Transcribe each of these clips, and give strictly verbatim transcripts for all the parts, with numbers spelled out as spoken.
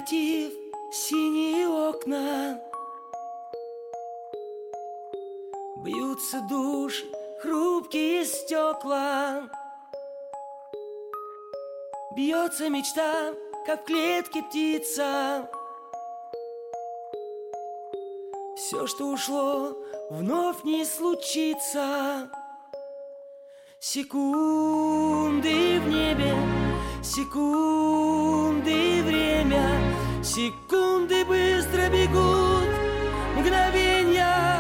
мотив, синие окна, бьются души, хрупкие стекла. Бьется мечта, как в клетке птица. Все, что ушло, вновь не случится. Секунды в небе, секунды время, секунды быстро бегут, мгновенья,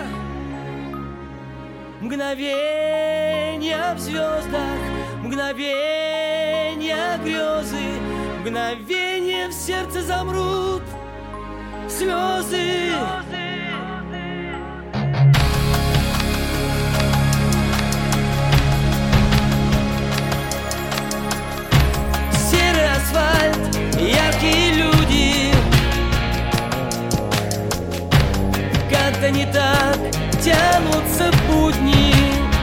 мгновенья в звездах, мгновенья грезы, мгновенья в сердце замрут слезы. Асфальт, яркие люди, как-то не так тянутся будни.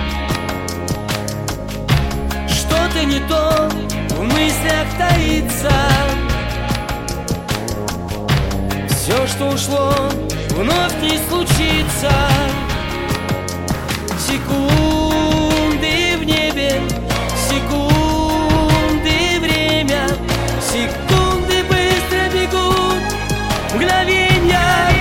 Что-то не то в мыслях таится. Все, что ушло, вновь не случится. Секунды в небе, секунды время, секунды быстро бегут, мгновенья,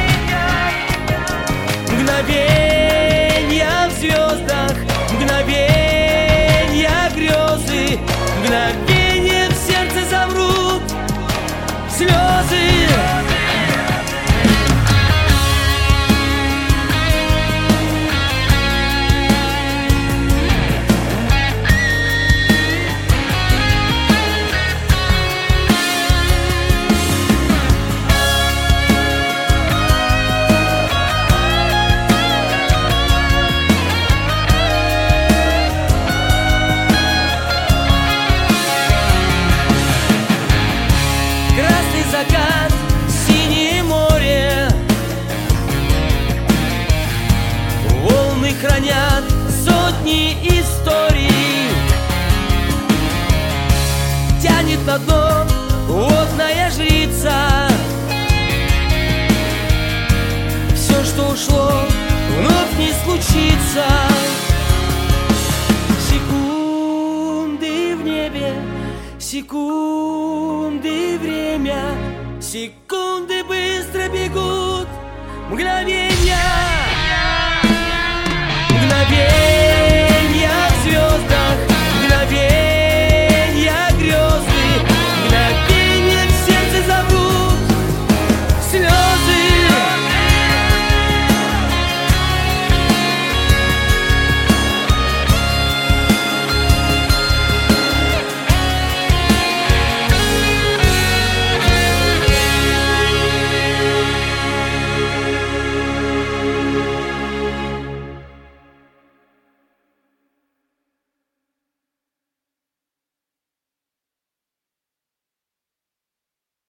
мгновенья в звездах, мгновенья грезы, мгновенья в сердце замрут слезы. Закат, синее море, волны хранят сотни историй. Тянет на дно водная жрица. Все, что ушло, вновь не случится. Секунды в небе, секунды время, секунды быстро бегут, мгновенья.